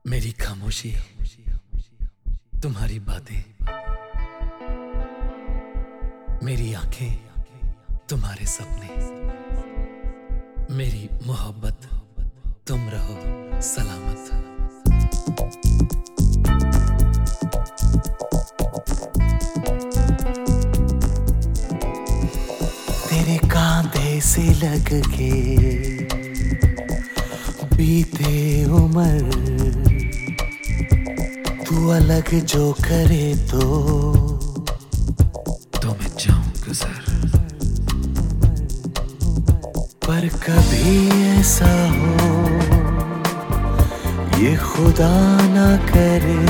मेरी खामोशी, तुम्हारी बातें, मेरी आंखें, तुम्हारे सपने, मेरी मोहब्बत, तुम रहो सलामत। तेरे कांधे से लग के बीते उम्र, तू अलग जो करे तो मैं जाऊं गुजर। पर कभी ऐसा हो ये खुदा ना करे,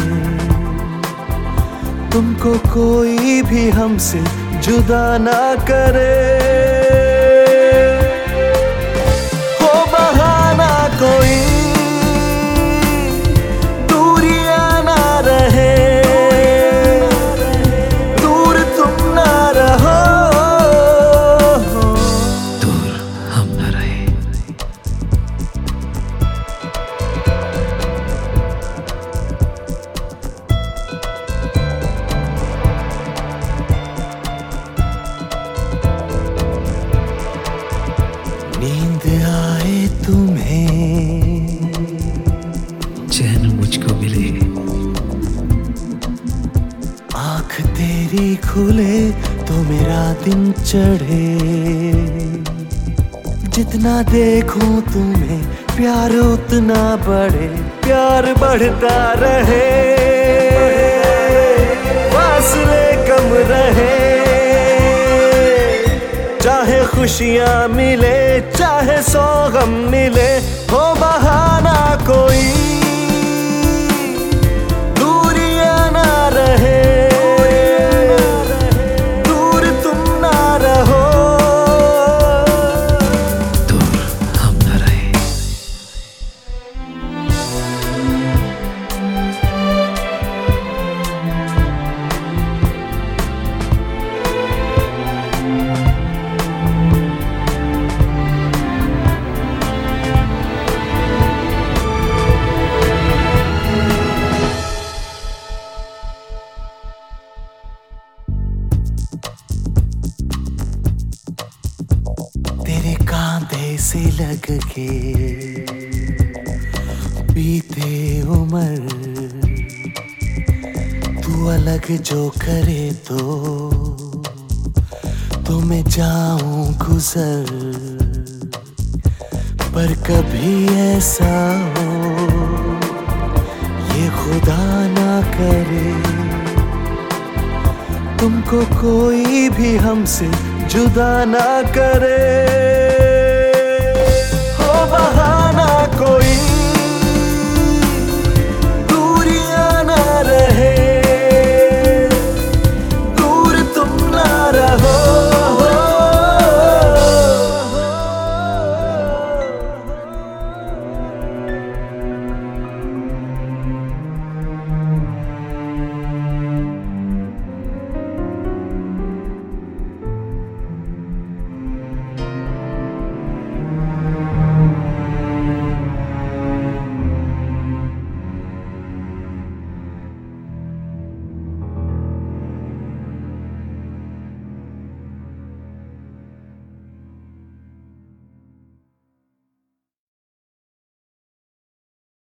तुमको कोई भी हमसे जुदा ना करे। हो बहाना कोई दूरियां ना रहे, दूर तुम ना रहो, दूर हम न रहे। नींद आए तुम्हें, चैन मुझको मिले, आँख तेरी खुले तो मेरा दिन चढ़े। जितना देखूं तुम्हें प्यार उतना बढ़े, प्यार बढ़ता रहे, फासले कम रहे। चाहे खुशियां मिले चाहे सौ गम मिले, हो बहाना कोई दूरियां ना रहे, दूर तुम ना रहो, दूर हम न रहे। तेरे कांधे से लग के बीते उम्र, तू अलग जो करे तो मैं जाऊं गुजर। पर कभी ऐसा हो ये खुदा ना करे, तुमको कोई भी हमसे जुदा ना करे। हो बहाना